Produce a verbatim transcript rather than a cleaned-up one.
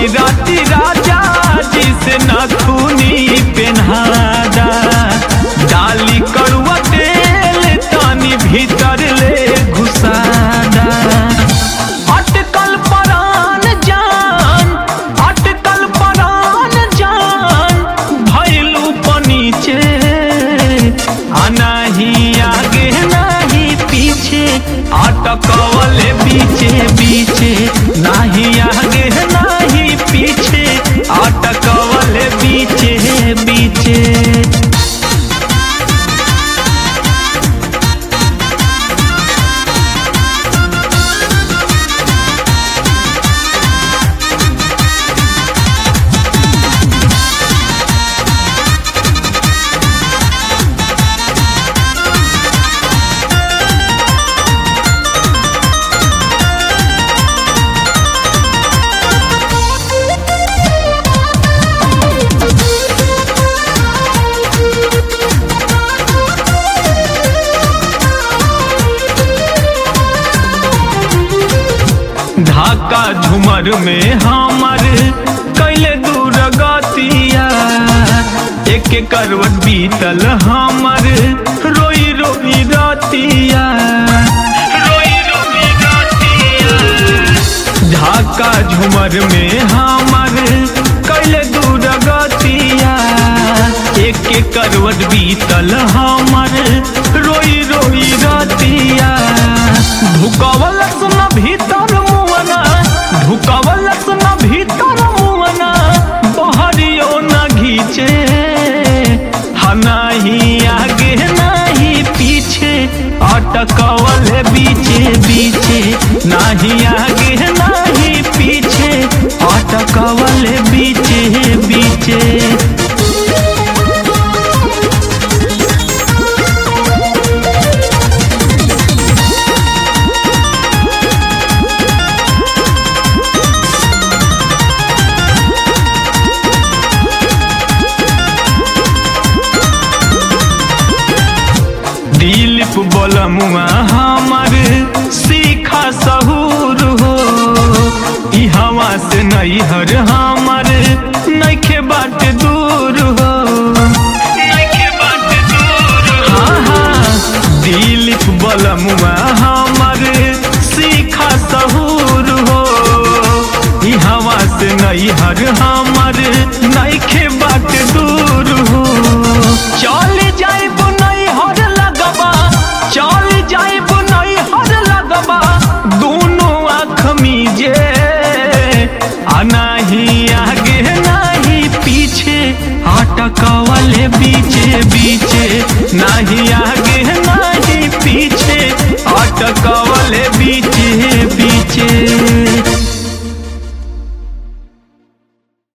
रोई राती राजा जी से नथुनी पेन्हादा डाली करुआ तेल तानी भीतर ले घुसादा अटकल परान जान अटकल परान जान भैलू पनीचे अनाही आगे नहीं पीछे अटकवले बीचे बीचे नहीं आगे नहीं पीछे अटकवले बीचे बीचे। ढाका झुमर में हमर कैले दूर गतिया एक करवट बीतल हमर रोई रोई रातिया रोई रोई रातिया। ढाका झुमर में हमर कैले दूर गतिया एक करवट बीतल हमर रोई रोई रातिया भुकवलस न भीतर ढुकवलस न भीतर मुअना बहरियो न घीचे हनाही आगे नहीं पीछे अटकवले बीचे बीचे नहीं आगे नहीं पीछे अटकवले बीचे बीचे। दिलीप बोलमुआ हमार सीखा सहूर हो ई हवा से नैहर हमार नइखे बाट दूर हो नइखे बाट दूर। हाँ हाँ दिलीप बोलमुआ हमार सीखा सहूर हो ई हवा से नैहर हमार नइखे बाट दूर हो चल जाए चल जाए बुनई हर लगबा दोनों आँख मीजे अनाही आगे नहीं पीछे अटकवले बीचे बीचे नहीं आगे नहीं पीछे अटकवले बीचे बीचे।